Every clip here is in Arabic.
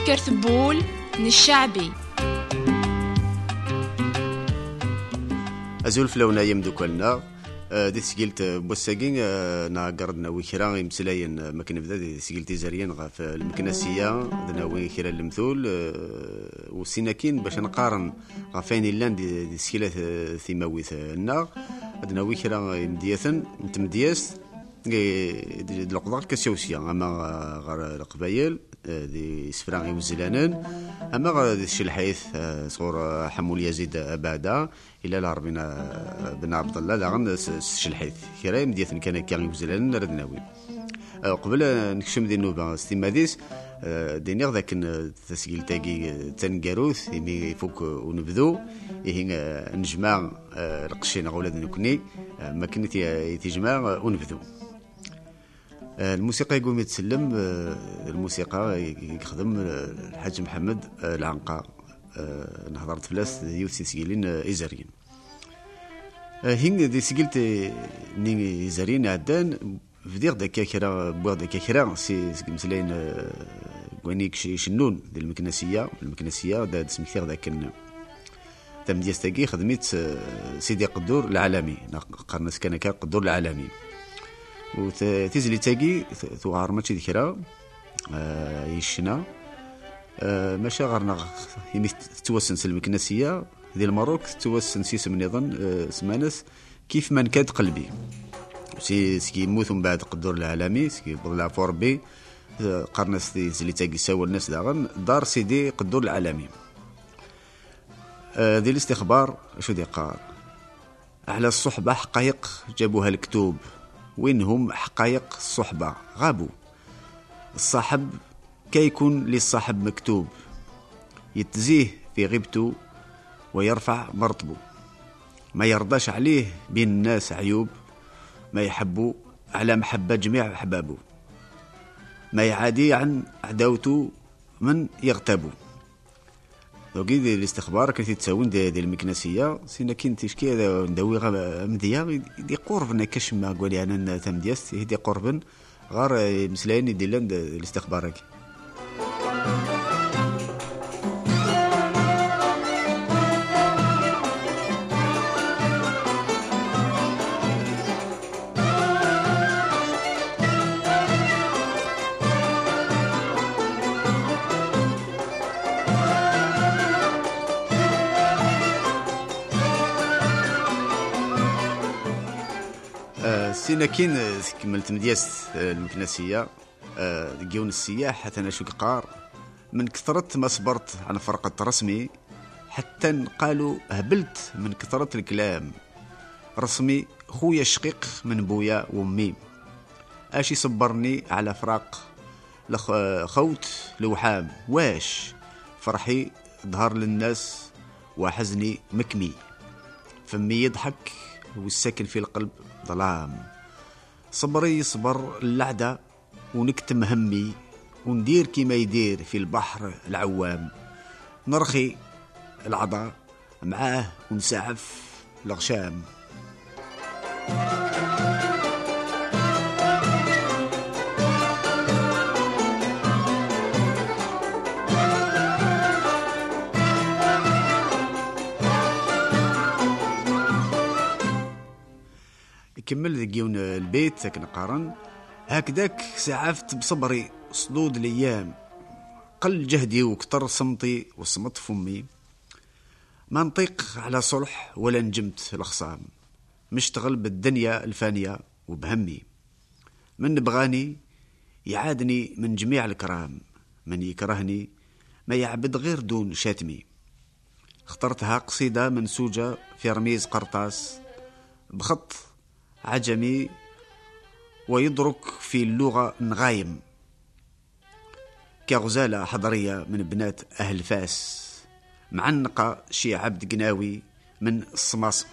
أفكار ثبول من الشعبي. أزول فلونا يمدوكلنا دي سجلت بوساقين ناقردنا ويكرا يمسلاين ما كنبدا دي سجلت زاريين في المكنسية دنا ويكرا المثول وسيناكين باش نقارن غافين اللان دي سكيلات ثيماويث النار دنا ويكرا يمدياثن نتمدياس دي القضاء كسيوسيا اما غير القبايل دي سفراغي وزلانان اما دي الشلحيث صور حمول يزيد ابادا الى لاربنا بن عبد الله لغن الشلحيث كرايم ديثن كان كان وزلانان ردناوي قبل نكشم دي النوبه ستيماديس دينيغ ذاك التسجيل تاعي تنقاروث يمي فوق ونبذو يهين نجمع القشين اولاد نكني ما كنت يتجمع ونبذو الموسيقى يقوم يتسلم الموسيقى يخدم الحاج محمد العنقا نهضرت فلاس يوث سيسيلين إزاريين هين دي سيقلت ني إزاريين عدان فدير داكا كرا بوغ داكا كرا سي مسلاين كوانيك شنون دي المكنسية دا سمكتير داك تم ديستاكي خدمت سيدي قدور العالمي قرنس كان قدور العالمي وتيزلي تاقي ثوار ماشي ذكرى يشنا ماشا غرنا يمي توسن المكنسية ديال المروك توسن سيس من يظن سمانس كيف ما نكاد قلبي سكي يموت من بعد قدور العالمي سكي بضلع فوربي قرنس تيزلي تاقي ساوى الناس داغن دار سيدي قدور العالمي ذي الاستخبار شو دي قار على الصحبة حقائق جابوها الكتوب وينهم حقائق الصحبة غابوا الصاحب كيكون للصاحب مكتوب يتزيه في غيبته ويرفع مرتبه ما يرضاش عليه بين الناس عيوب ما يحبه على محبة جميع أحبابه ما يعادي عن عداوته من يغتابه دوكي دي الاستخبار كنت تساوين دي المكنسية سينا كنت تشكي هذا ندوي مديا دي قربنا كشما قولي انا تمدياس دي قربن غير مسلاين دي لاند الاستخبارك سينا كين كملت مدياس المكنسية ديون السياح حتى انا شو قار من كثرة ما صبرت على فرقة رسمي حتى قالوا هبلت من كثرة الكلام رسمي خويا شقيق من بويا وامي اشي صبرني على فراق خوت لوحام واش فرحي ظهر للناس وحزني مكمي فمي يضحك والساكن في القلب ظلام صبري صبر اللعدة ونكتم همي وندير كيما يدير في البحر العوام نرخي العضا معاه ونسعف الغشام كمل ديون البيت ساكن قارن هكذاك سعفت بصبري صدود الايام قل جهدي وكتر صمتي وصمت فمي ما نطيق على صلح ولا نجمت الخصام مشتغل بالدنيا الفانية وبهمي من بغاني يعادني من جميع الكرام من يكرهني ما يعبد غير دون شاتمي اخترتها قصيدة منسوجة في رميز قرطاس بخط عجمي ويدرك في اللغة نغايم كغزالة حضرية من بنات أهل فاس معنقة شي عبد قناوي من الصماص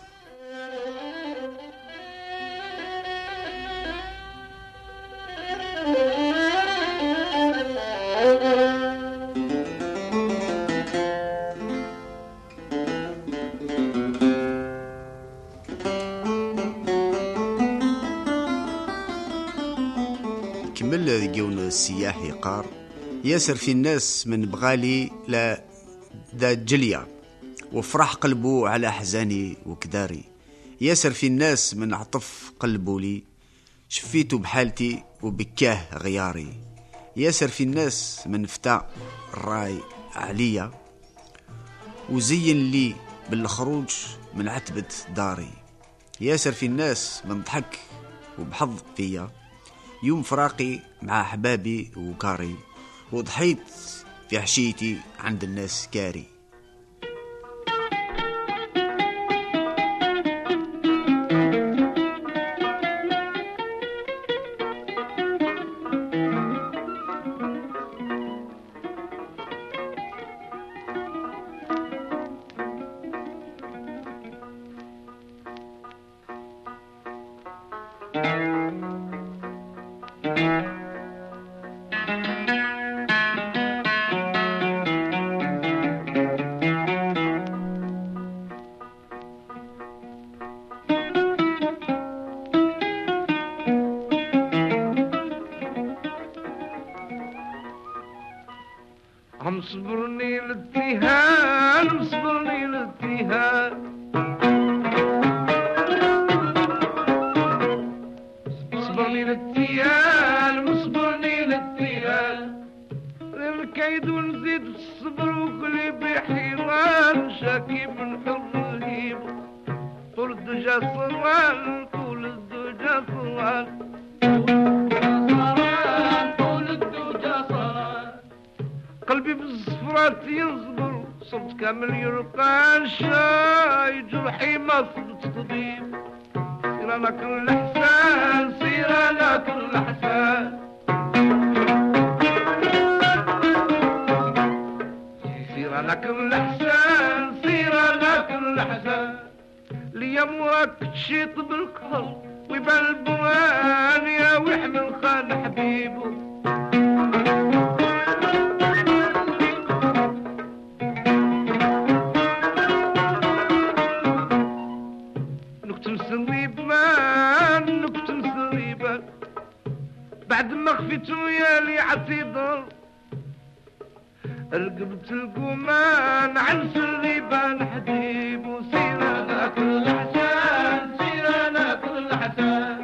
كمل ديون السياح يقار ياسر في الناس من بغالي لا ذا جليا وفرح قلبه على أحزاني وكداري. ياسر في الناس من عطف قلبه لي شفيته بحالتي وبكاه غياري. ياسر في الناس من فتى الراي عليا وزين لي بالخروج من عتبة داري. ياسر في الناس من ضحك وبحظ فيا يوم فراقي مع أحبابي وكاري وضحيت في عشيتي عند الناس كاري. مصبرني للتهان مصبرني للتهان مصبرني للتهان مصبرني للتهان للكيد ونزيد الصبر وقلبي حيران شاكي من حر الهيب طول الدجا صران طول الدجا صران قلبي بالصفرات ينصبر صرت كامل يرقى شاي جرحي ما صدت طبيب سير انا كل احسان سير انا كل احسان سير انا كل احسان سير انا كل احسان ليا موراك تشيط بالقهر ويبان البوان يا ويحمل خان حبيبه بعد ما خفيتو يا لي عتيضر رقبت القمان عن سريبان حديب وسير انا كل حسان سير انا كل حسان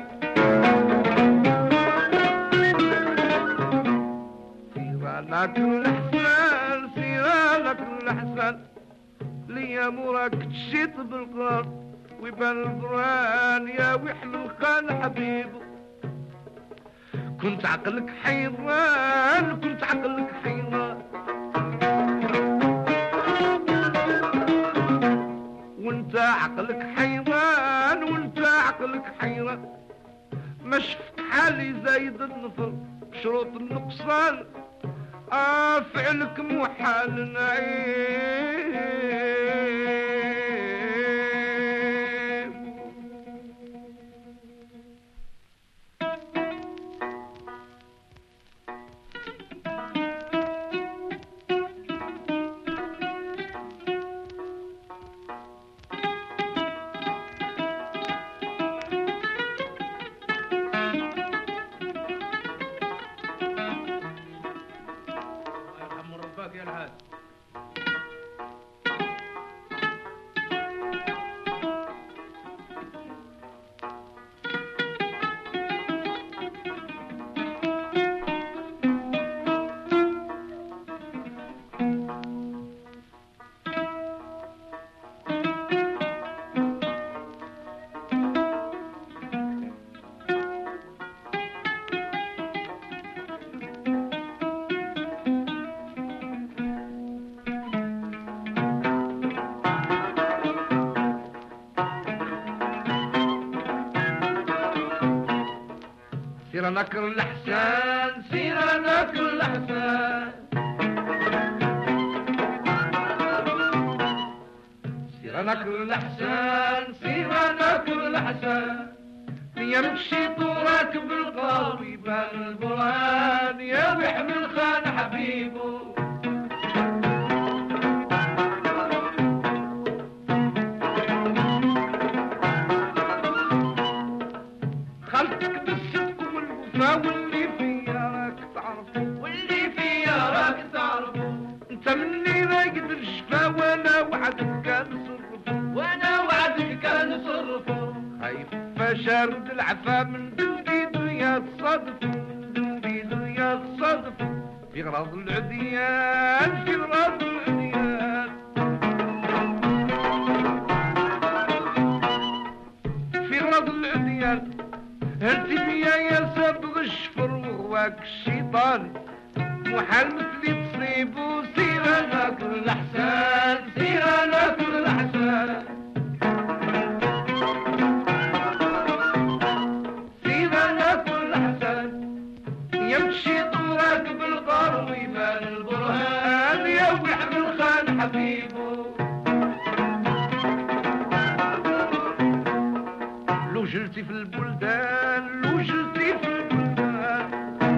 سير انا كل حسان سير انا كل حسان ليا موراك تشيط بالقرار ويبان البران يا ويحمل خان حبيبه كنت عقلك حيران كنت عقلك حيران وانت عقلك حيران وانت عقلك حيران ما شفت حالي زايد النفر بشروط النقصان فعلك محال نعيم يا الهاد سير انا كل احسان سير انا كل احسان سير انا كل احسان سير انا كل احسان يمشي طورك بالقلب يبان البرهان يا ويحمل خان حبيبه واللي فيا راك تعرف واللي فيا شارد العفا من دنبيدو يا الصدف دنبيدو يا الصدف في غراض العديان في غراض العديان في غراض العديان هرتي بيا يا سابغ الشفر وغواك الشيطان محال مثلي تصيب وسيرة ناكل الأحسان سيرة ناكل الأحسان سيرة ناكل الأحسان يمشي طوراك بالغار ويبان البرهان يا ويحمل خان حبيبه لو جلتي في البلدان لو جلتي في البلدان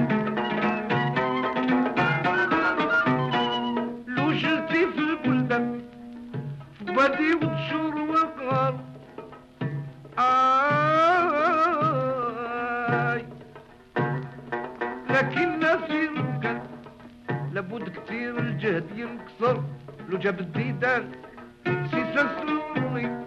لو جلتي في البلدان فبادي وتشور وقار لكن ناسي ممكن لابد كتير الجهد ينكسر لو جاب الديدان سيسا سلوري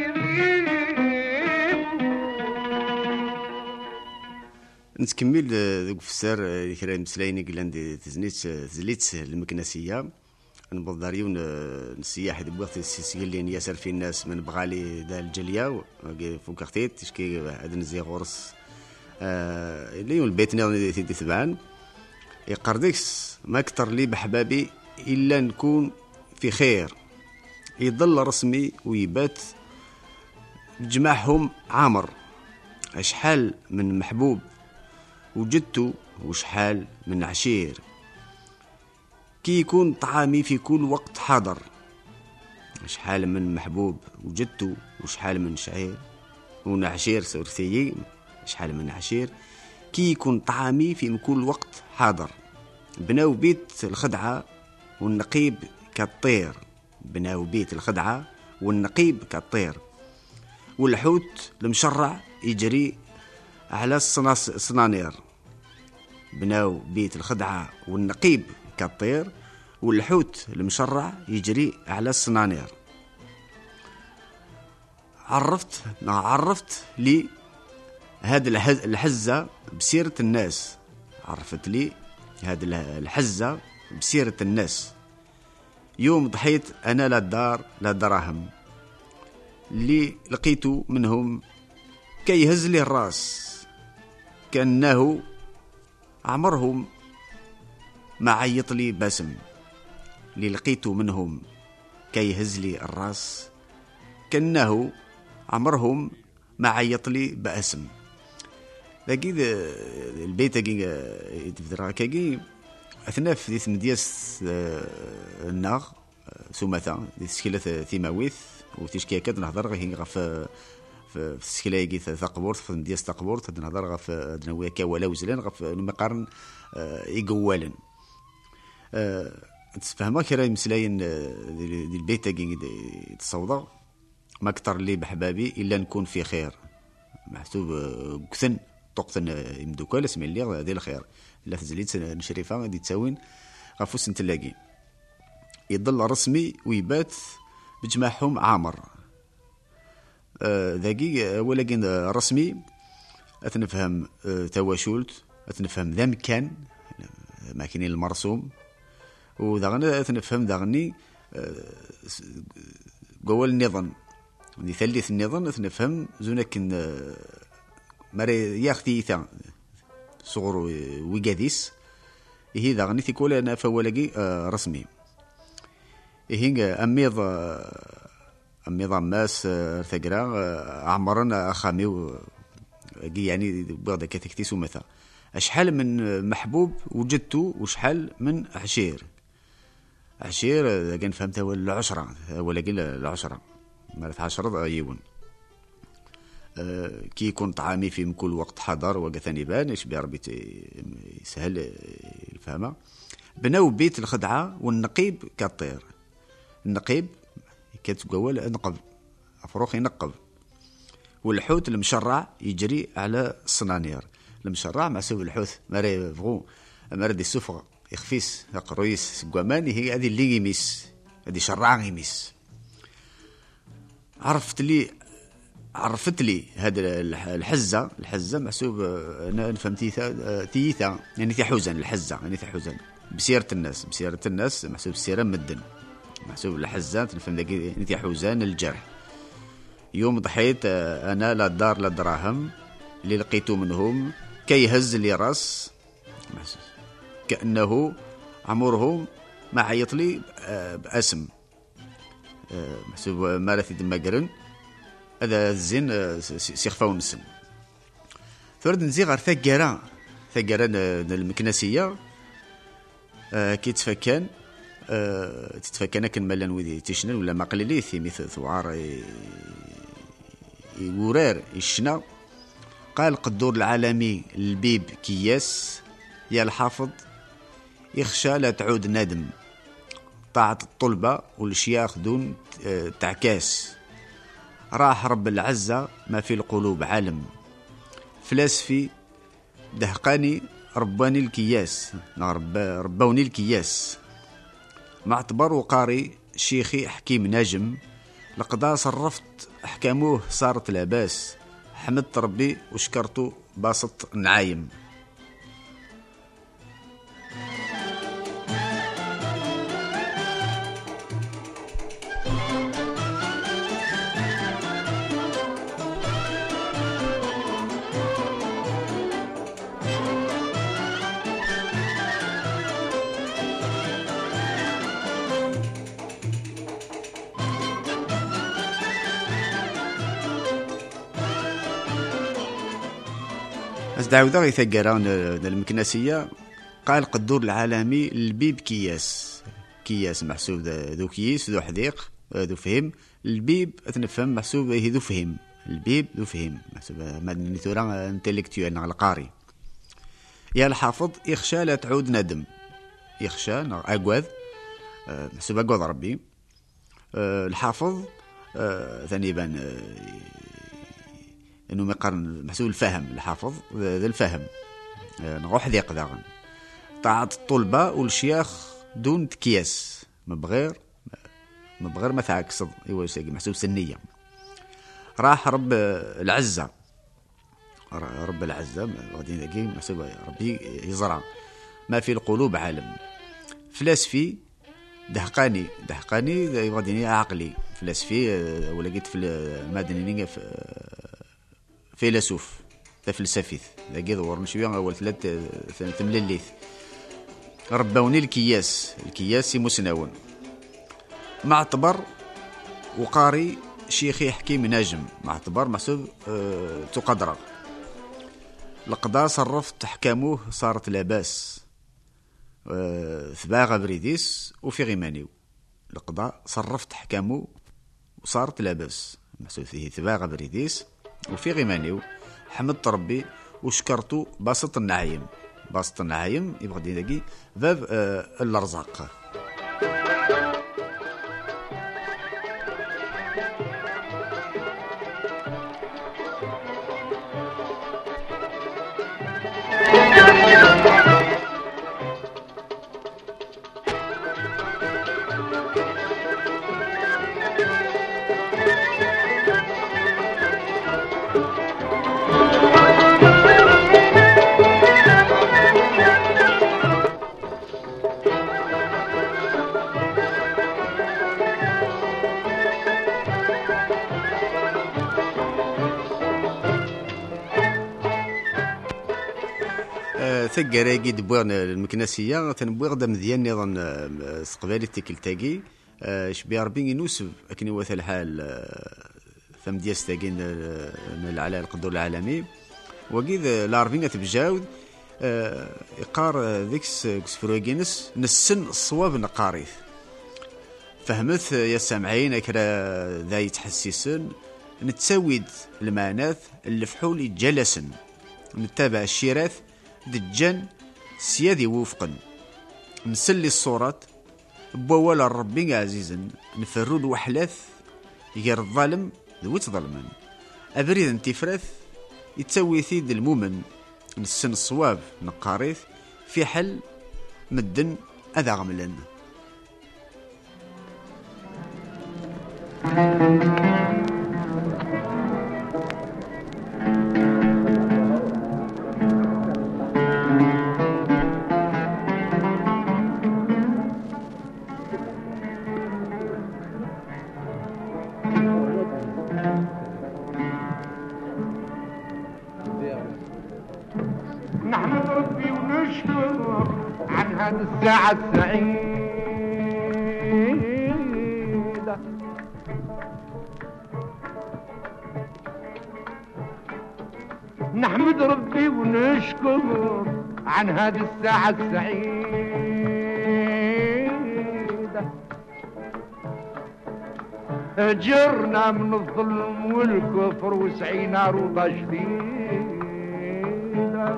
نتكمل ذوك فسار كرا مسلايني قلان تزليت المكنسيه نبضاريون السياح دبوغت السيسيلين ياسر في الناس من بغالي دا الجليا فوق اختيت تشكي هذا نزي غورس اللي البيتنا تبعان يقردكس ما اكثر لي بحبابي الا نكون في خير يضل رسمي ويبات بجمعهم عامر اشحال من محبوب وجدته وشحال من عشير كي يكون طعامي في كل وقت حاضر شحال من محبوب وجدته وشحال من شعير ونعشير سورثيي شحال من عشير كي يكون طعامي في كل وقت حاضر بناو بيت الخدعة والنقيب كالطير بناو بيت الخدعة والنقيب كالطير والحوت المشرع يجري على الصنانير بناو بيت الخدعة والنقيب كالطير والحوت المشرع يجري على الصنانير عرفت لي هذا الحزة بسيرة الناس عرفت لي هذا الحزة بسيرة الناس يوم ضحيت أنا لا دار لا دراهم اللي لقيته منهم كي يهز لي الراس كأنه عمرهم ما عيط لي باسم اللي لقيته منهم كي يهز لي الراس كأنه عمرهم ما عيط لي باسم لكن البيت كي أثناء في ثمدياس الناغ سمثا تشكيلة ثيماويث وتشكيلة كاد نهضر غير غف في السكيلة يجي ثقبورت في مدياس ثقبورت نهضر غف دنويا كاولا وزلان غف المقارن يقوالن تفهمك كرا مسلاين ديال البيت كي تصوضا ما اكثر لي بحبابي الا نكون في خير محسوب كثن طقتن يمدوكال اسمي لي ديال الخير لا تزليت نشريفه غادي تساوين غفوس نتلاقي يضل رسمي ويبات بجماعهم عامر ذاكي ولكن رسمي أتنفهم تواشلت أتنفهم ذا مكان ماكينين المرسوم ودغنا أتنفهم دغني قوال النظام يعني ثالث النظام أتنفهم زونكن مري ياختي ثا صغر ويقاديس هي دغني تقول أنا فولاقي رسمي هي أميض ماس ثقرا عمرنا أخامي يعني بعد كتكتيس ومثا أشحال من محبوب وجدته وشحال من عشير كان فهمتها ولا 10 ولكن العشرة مرات 10 أيون كي يكون طعامي في كل وقت حضر وقثاني بان ايش بربي يسهل الفهمة بناو بيت الخدعة والنقيب كالطير النقيب كتقول نقب أفروخ ينقب والحوت المشرع يجري على الصنانير المشرع مع سوف الحوت ماري فغو ماري دي سفغ يخفيس قرويس قواماني هي هذه اللي يميس هذه شرع يميس عرفت لي عرفت لي هذا الحزه محسوب، انا نفهم تيثا يعني تحوزن الحزه يعني تحوزن بسيره الناس محسوب السيره مدن محسوب الحزه تنفهم ذاك يعني تحوزن الجرح. يوم ضحيت انا لا دار لا دراهم اللي لقيته منهم كي يهز لي راس كانه عمرهم ما عيط لي باسم محسوب مالتي دماقرن هذا الزين سيخفاو نسن. فرد نزي غير ثقرا المكنسيه كي تتفكان كان مالان ويدي تيشنل ولا ما قليلي ثيمي ثوار يورار يشنا. قال قدور العالمي البيب كياس يا الحافظ يخشى لا تعود ندم طاعة الطلبة والشياخ دون تعكاس. راح رب العزة ما في القلوب عالم فلاسفي دهقاني رباني الكياس ربوني الكياس. معتبر وقاري شيخي حكيم ناجم لقدا صرفت أحكاموه صارت لاباس. حمدت ربي وشكرته باسط نعايم. دعوة غي ثقران المكنسية. قال قدور العالمي البيب كياس محسوب ذو كيس ذو حديق ذو فهم. البيب أتنفهم محسوب ذو فهم البيب ذو فهم محسوب مادني ثورا انتلكتوال على القاري. يا الحافظ يخشى لا تعود ندم يخشى أقوذ محسوب أقوذ ربي. الحافظ ثاني بان انه مقارن محسوب الفهم الحافظ ذا الفهم نروح ذيق ذاغن. طاعة الطلبة والشياخ دون تكياس مبغير ما تعكس محسوب سنية. راح رب العزة غادي ذاكي محسوب ربي يزرع ما في القلوب عالم. فلاسفي دهقاني غادي عقلي فلاسفي ولا قلت في المدنيين فيلسوف فلسفيث ذاك دور شويه اول ثلاث ملليث. ربوني الكياس مسناون. معتبر وقاري شيخي حكيم ناجم معتبر محسوب تقدر. لقدا صرفت احكاموه صارت لاباس ثباغ بريديس وفي غيمانيو. لقدا صرفت احكامو وصارت لاباس محسوب فيه ثباغ بريديس وفي غيمانيو. حمدت ربي وشكرته باسط النعيم يبغى ديناكي باب الارزاق. ثقراكي دبوغن المكنسيه تنبوغ دا مزيان نظن استقبالي التكلتاكي شبي ربي ينوسب لكن هو الحال ثم دياس تاكين على القدر العالمي وكيد لارفينغا تبجاود يقار ذيكس فروغينس نسن الصواب نقاريث. فهمت يا سامعين كرا ذا يتحسسن نتساويد المعناث اللي فحول جلسن نتابع الشيراث دجان سيادي وفقا نسلي الصورات بوال الربي عزيزا نفرو الوحلاث غير الظالم ذويت ظلما أبريد انتفراث يتسوي ثيد المؤمن نسن الصواب نقاريث في حل مدن أذا غملن. نحمد ربي ونشكر عن هذه الساعة السعيدة. نحمد ربي ونشكر عن هذه الساعة السعيدة. أجرنا من الظلم والكفر وسعينا روضة جديدة.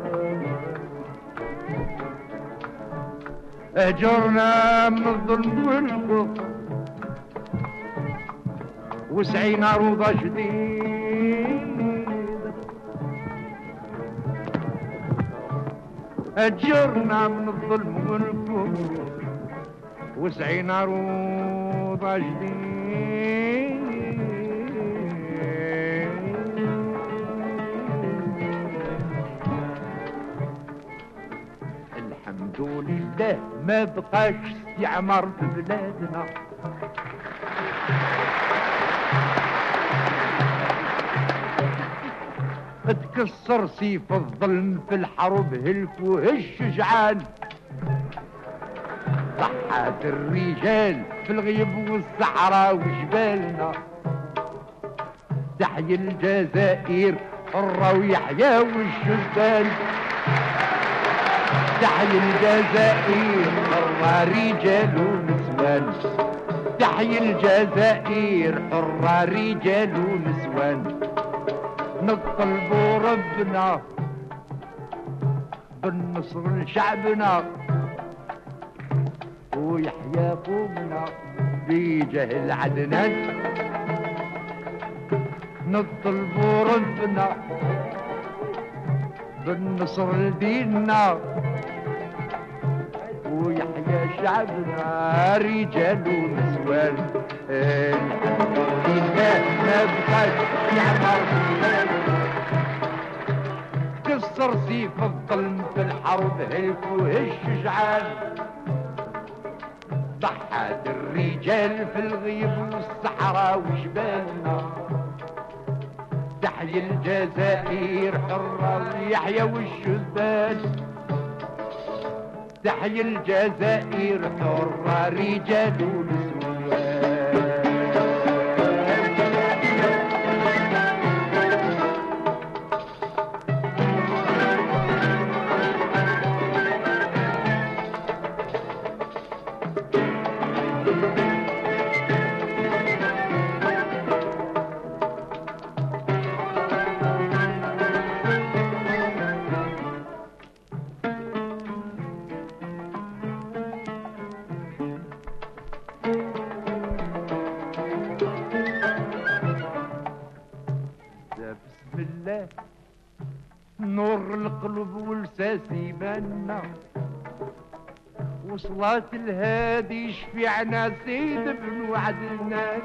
أجرنا من الظلم والكفر وسعينا روضة جديدة. أجرنا من الظلم والكفر وسعينا روضة جديدة. الحمد لله ما بقاش استعمار في بلادنا. اتكسر سيف الظلم في الحرب هلكوه الشجعان. ضحات الرجال في الغيب والصحراء وجبالنا. تحيا الجزائر حرة ويحيا والشبان. تحيا الجزائر حرة رجال ونسوان. تحيا الجزائر حرة رجال ونسوان. نطلبوا ربنا بالنصر لشعبنا ويحيا قومنا بجهل عدنان. نطلبوا ربنا بالنصر لديننا ويحيا شعبنا رجال ونسوان. الحمد لله ما بقاش يعمر كسر سيف الظلم في الحرب هلكوه الشجعان. ضحات الرجال في الغيب والصحراء وجبالنا. تحيا الجزائر حرة يحيى والشبان. تحيا الجزائر حرة رجال ونسوان. بسم الله نور القلب والساسي منا. وصلاة الهادي شفيعنا سيد بن عدنان.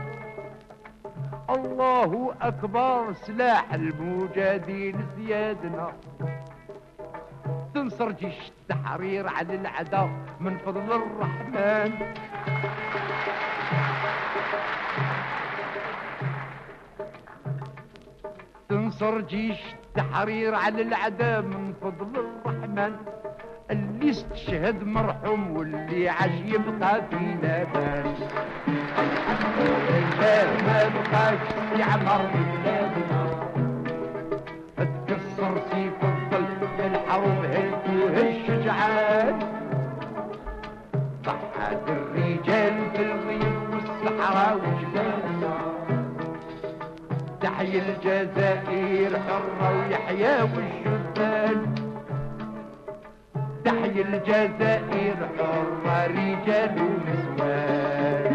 الله أكبر سلاح المجاهدين سيادنا. تنصر جيش التحرير على العدا من فضل الرحمن. تنصر جيش التحرير على العدا من فضل الرحمن. اللي استشهد مرحوم واللي عاش يبقى في لبان. ما بقاش يعمر بلادنا. اتكسر سيف الظل في الحرب هلكوه الشجعان. ضحات الرجال في الغيب والصحراء وجبالنا. تحيا الجزائر حرة ويحيا والشبان. تحيا الجزائر حرة رجال ونسوان.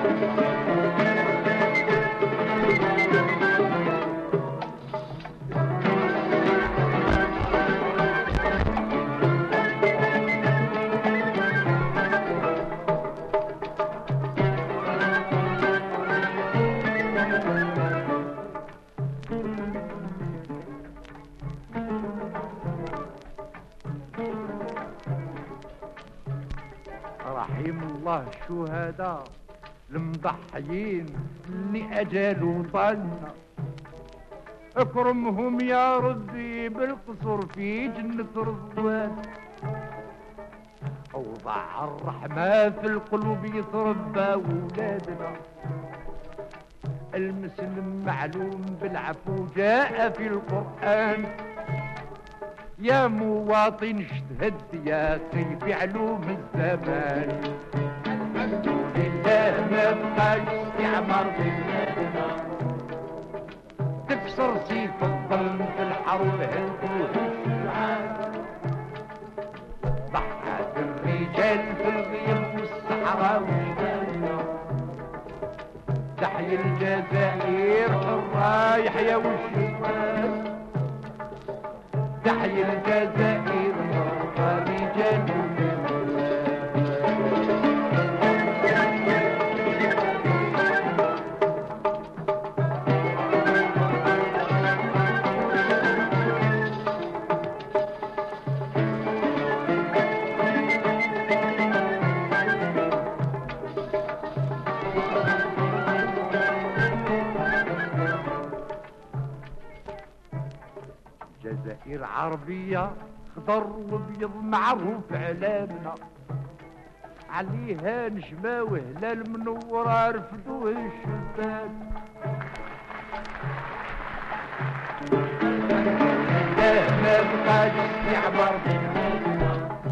رحم الله الشهداء المضحيين اللي أجال وطننا. اكرمهم يا ربي بالقصر في جنة رضوان، اوضع الرحمة في القلوب يتربى ولادنا، المسلم معلوم بالعفو جاء في القرآن، يا مواطن اجتهد يا كيف علوم الزمان، الحمد لله ما بقاش استعمار بلادنا، تكسر سيف الظلم في الحرب هلكوه الشجعان، ضحت الرجال في الغيم والصحراء وجبالنا، تحيا الجزائر حرة يحيا والشباب، تحيا الجزائر حرة رجال جزائر عربية خضر وابيض معروف علامنا، عليها نجمة وهلال منورة رفدوه الشباب، ما بقاش استعمار بلادنا،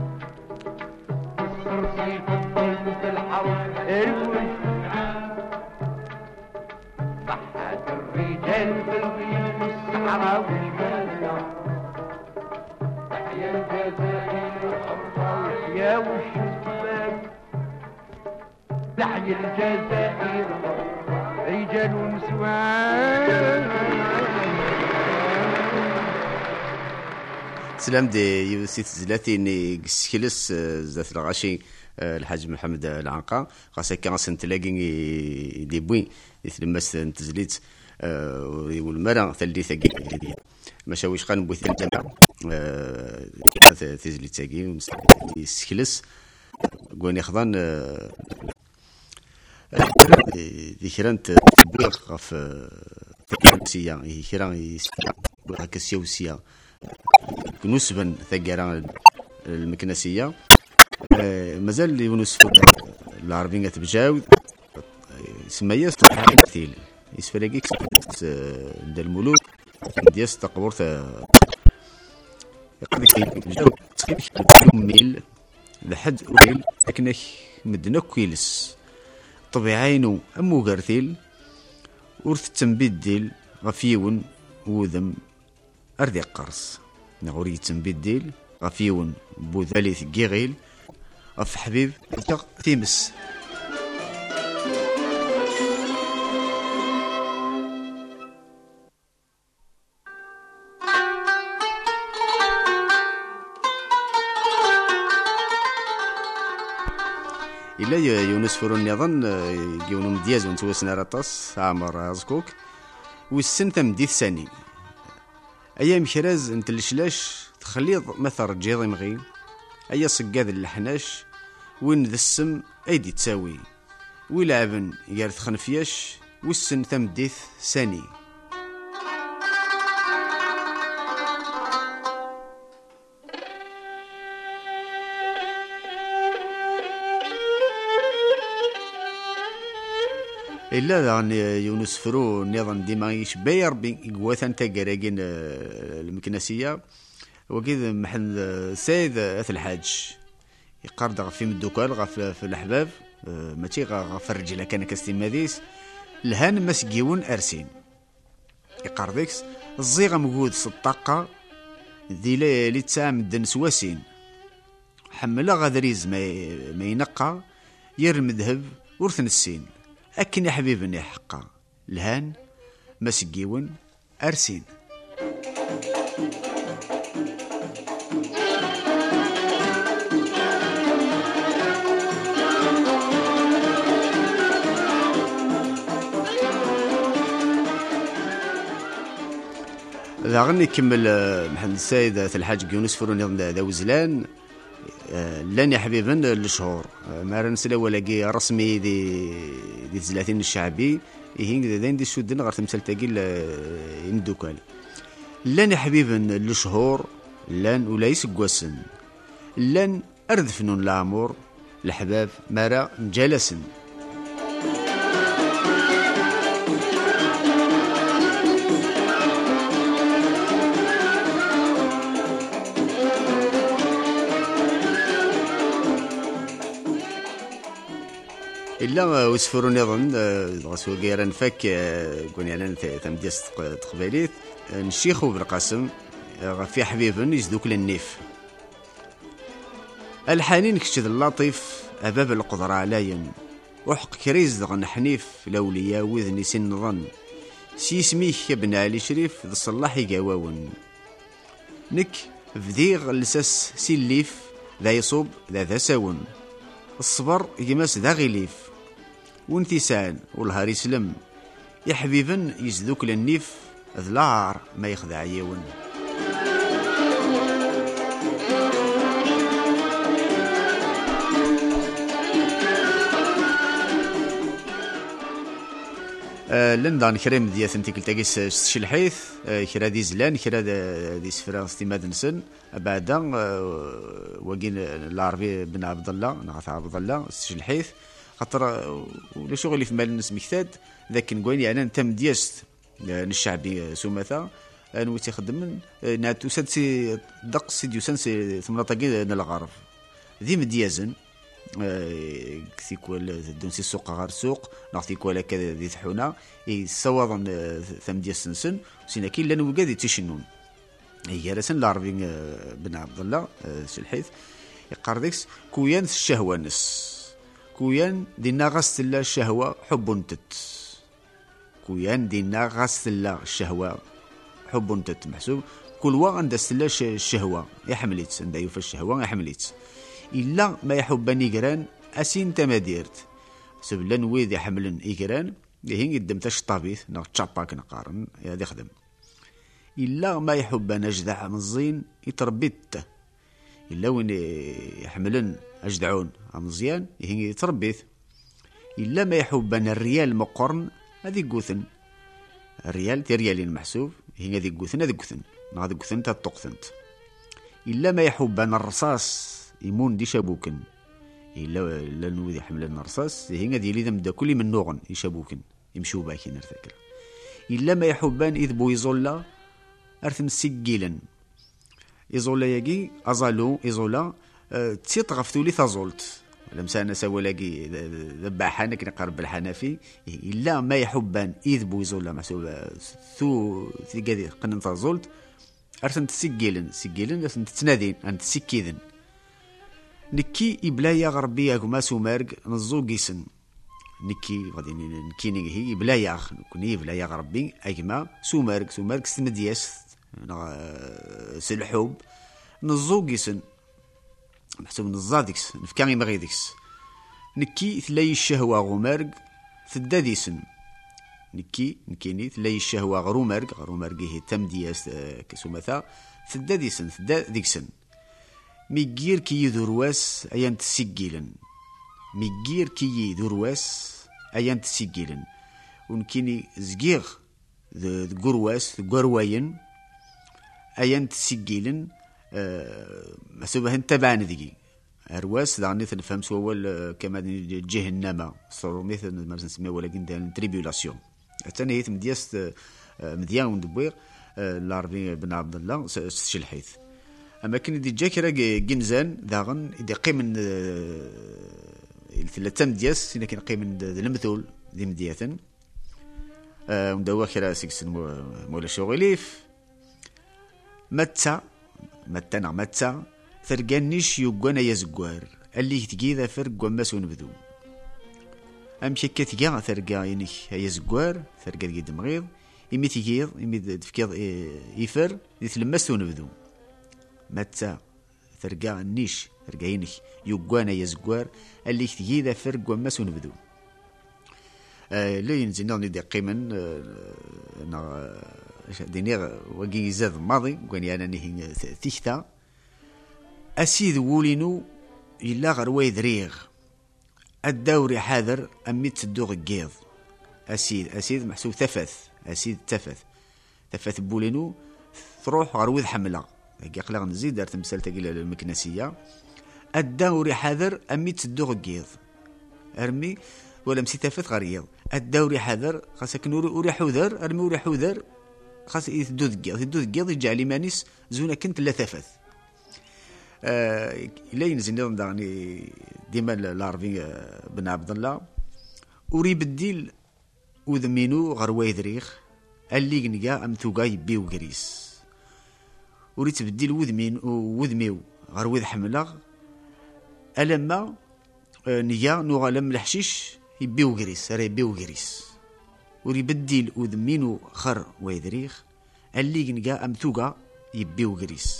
كسر سيف الظلم في الحرب الوجعان، ضحت الرجال في الغيم والصحراء وجبالنا، تحيا الجزائر حرة يا والشباب، تحيا الجزائر رجال ونسوان. سلام دي يوسيت زلاتي سكيلس ذات الغاشي الحاج محمد العنقا خاصة كان سنتلاقي دي بوين يثلمس تزليت والمرا ثلثي ثقيل مشاويش قان بوث الجامع تزليت ثقيل سكيلس قواني خضان ذكران تبوغ في تكنسية ذكران يسفر هكا السيوسية نسبا ثقيران المكنسية مازال يونسفر العربية تبجاود سمية تمثيل يسفرقيك دا الملوك دياس تقبورت يقدر يجاود ميل لحد ويل لكنك مدنا كويلس طبيعينو أمو غارثيل ورث التنبيد ديل غفيون وذم أردي قرص نغوري التنبيد ديل غفيون بوذاليث جيغيل غف حبيب تيمس إلا يونس فرون يظن يونو مدياز ونتوسنا رطاس عمر زكوك والسن تمديث ثاني أيام كراز انت الشلاش تخليض مثل جيض مغي أيا صقاذ اللحناش وين ذا السم أيدي تساوي ويلعبن يارث خنفياش والسن تمديث ثاني إلا دان يونس فرو نظام ديما يشبه ربي قواتان تاقراقين المكنسية وكذا محل سيد أث الحاج يقارد غفي مدوكال غف في الأحباب ماشي غف الرجل كان كاستيماديس الهان مسقيون أرسين يقاردكس الزيغة موجود في الطاقة ذي لي تسام الدنس واسين حملا غادريز ما ينقى يرمي ذهب ورثن السين أكن يا حبيبني حقا الهان مسقيون أرسين ذا غني كمل محمد السيد الحاج يونس فرون ذا وزلان لان يا حبيبا الشهور ما رنسلا ولاقي رسمي دي زلاتين الشعبي يهين ذا دي سودن غير تمثال تاقي ندوكال لان حبيبا لشهور لان ولا يسقوسن لان اردفنون العمر الحباب مرا جلسن. إلا وسفروا نظن غسوا غير نفك قولي أنا تمديس تقباليت نشيخو بالقاسم في حبيب يزدوك للنيف الحنين كشد اللطيف أباب القدرة عليا وحق كريز دغن حنيف لوليا وذني سن ظن سي سميك ابن علي شريف ذا صلاحي قواون نك فديغ لساس سيليف ذا يصوب ذا ساون الصبر يماس ذا غليف وانتسان والهار يسلم يا حبيبا يزدوك للنيف ذلار ما يخدع يون. لندن كريم ديال انتي كلتاكيس الشلحيث كرا دي زلان كرا دي سفرا استماد نسن بعدا وكين العربي بن عبد الله نعرف عبد الله الشلحيث خاطر ولا شغل في مال الناس مكتاد ذاك نقول يعني انت مدياست الشعبي سومثا انو تيخدم ناتو سي دق سيديو سي ثمنطاكي الغرب ذي مديازن كثيكوال دونسي السوق غير السوق نعطيكوال هكا ذي ثحونا يصوض ثم ديال السنسن سينا كاين لانو قاعد تيشنون هي راسن العربي بن عبد الله سلحيث يقاردكس كويان الشهوه نس كويان دينا غسل الشهوه حب نتت كويان دينا غسل الشهوه حب نتت محسوب كل واحد عند الشهوه يحمليت عند يوفى الشهوه يحمليت إلا ما يحبني إيكران أسين تما ديرت سبلا ويد يحملن إيكران هين قدم تشطابيث نغتشاباك نقارن هذا يخدم إلا ما يحبنا أجدع مزين يتربيت إلا وين يحملن أجدعون مزيان هين يتربيت إلا ما يحبنا الريال مقرن هذه قوثن الريال تريالين محسوب هين هذه قوثن هذه قوثن هذه قوثن تطقثنت إلا ما يحبنا الرصاص يمون دي شابوكن إلا نوذي حمل الرصاص هي ديالي ذا مدا كل من نوغن يشابوكن يمشوا باكين نرتكل إلا ما يحبان إذ بو يزولا أرثم سجيلا يزولا يجي أزالو يزولا تسيط غفتو لي ثازولت لمسانا سوا لاقي ذباحانا كنا قرب الحنفي إلا ما يحبان إذ بو يزولا محسوب ثو ثقادي قنن ثازولت أرثم تسجيلا سجيلا أرثم تتنادين أنت سكيذن نكي إبلايا غربية كما سومارق نزو قيسن نكي غادي نكيني هي إبلايا كوني إبلايا غربي أيما سومارق ستمدياس سلحوب نزو قيسن محسوب نزادكس نفكاني مغيدكس نكي ثلاي الشهوة غومارق ثداديسن نكيني ثلاي الشهوة غرومارق هي تمدياس كسومثا ثداديسن ثداديكسن ميجير كي ذرواس أيان تسجيلن ميجير كي ذرواس أيان تسجيلن ونكيني زجيغ ذقرواس ذقرواين أيان تسجيلن مسوبهن تبعن ذي أرواس ذا نث نفهم سوال كما جهنم صاروا مثل ما نسميه ولكن ده تريبيولاسيون الثاني هي مدياس مديان وندبير العربي بن عبد الله الشلحيث أما كان دي جاكرا جنزان داغن إذا قيمن الثلاثة مدياس سينا كان قيمن المثول دي مدياثن وندوا كرا سيكس مولا شغليف متى ثرقانيش يوغانا يزقوار اللي تجي فرق وماس ونبذو أمشي كتجا ثرقا ينك يزقوار ثرقا قد مغيض إمي تجيض إمي تفكيض يفر يتلمس ونبذو متى ثرقا النيش ثرقاينك يوغانا يزقوار اللي تجي فرق وماس ونبذو لا ينزلنا ندي قيمن دينيغ وقي زاد الماضي وقاني أنا نهي ثيكتا أسيد وولينو إلا غير ويدريغ الدوري حاذر أميت الدوغ الجيض أسيد محسوب ثفث أسيد تفث بولينو تروح غير وذ حمله كي قلا نزيد دار تمثال تاع المكنسيه ادا وري حذر امي تسدو غيض ارمي ولا مسي تافت غريض ادا وري حذر خاصك وري حذر ارمي وري حذر خاص يدو دقيض يجي على مانيس زونا كنت لا تافت الا ينزل داني ديما لارفي بن عبد الله وري بديل وذمينو غير وايدريخ اللي نجا ام ثوقا يبيو كريس وري تبديل وذميو غير وذ حمله ألما نيا نغلم الحشيش يبيو كريس راه يبيو كريس وري بديل وذمينو خر وايدريخ اللي نجا ام ثوقا يبيو كريس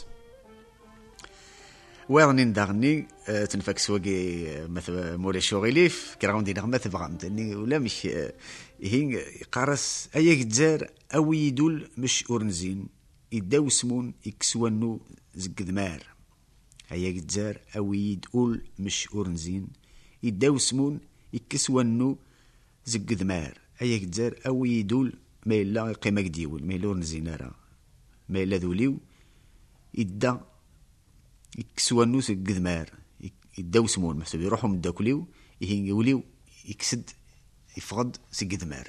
وين ندغني تنفك سواقي مثلا مولا شوغيليف كي راهم دينا ما تبغى ولا مش هين قارس ايا جزار او يدول مش اورنزين يداو سمون يكسوانو زقدمار ايا جزار او يدول مش اورنزين يداو سمون يكسوانو زقدمار ايا جزار او يدول ما الا قيمه ديول ما الا اورنزين راه ما الا ذوليو يدا يكسوانو سقدمار يداو سمون محسوب يروحوا مداكليو يوليو يكسد يفقد سقدمار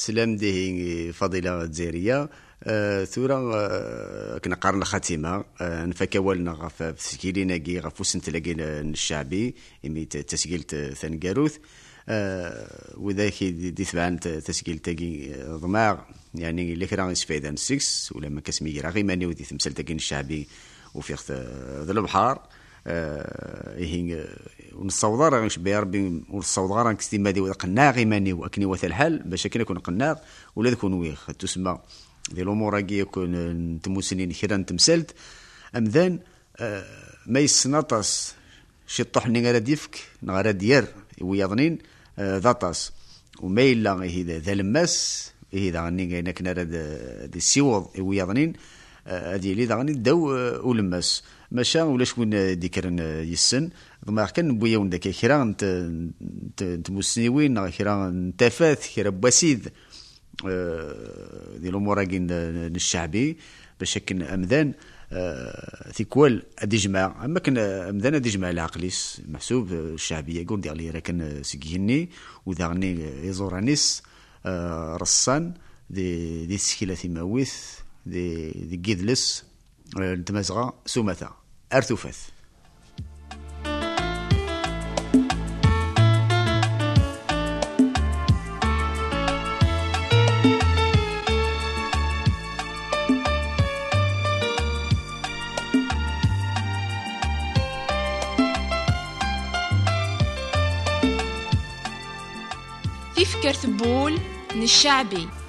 سلام دي فضيلة الجزائرية. ثورة كنا قارن الخاتمة نفكا والنا في تسجيلنا كي غفوس نتلاقينا الشعبي إمي تسجيلت ثنقاروث وذاك دي ثبان تسجيل تاقي ضماغ يعني اللي كرا يسفايدا نسكس ولا ما كاسمي راغي ماني ودي تمثل تاقين الشعبي وفي ذا البحار هي ونصوض راه نشبي ربي ونصوض راه كستي مادي وقنا غي ماني واكني وث الحال باش كنا كون قناغ ولا تكون ويخ تسمى ديال الامور كي يكون تموسنين كرا نتمثلت امذان ما يسنطس شي طحني غير ديفك غير ديار ويضنين ذاطاس وما الا ذا الماس ذا غني كنا دي السيوض ويضنين هادي لي غني داو ولماس ماشا ولا شكون ديكرن يسن ضما كان بويا ونداك كرا تموسنيوين كرا نتافات كرا بواسيد ديال الامور كاين الشعبي باش كن امذان ثيكوال اديجماع اما كان امذان اديجماع العقليس محسوب الشعبيه يقول ديال لي راه كان سكيني وذاغني يزورانيس رصان دي سكيله ثماويث دي كيدلس نتمازغا سومثا ارتوفاث. تفكر ثبول من الشعبي.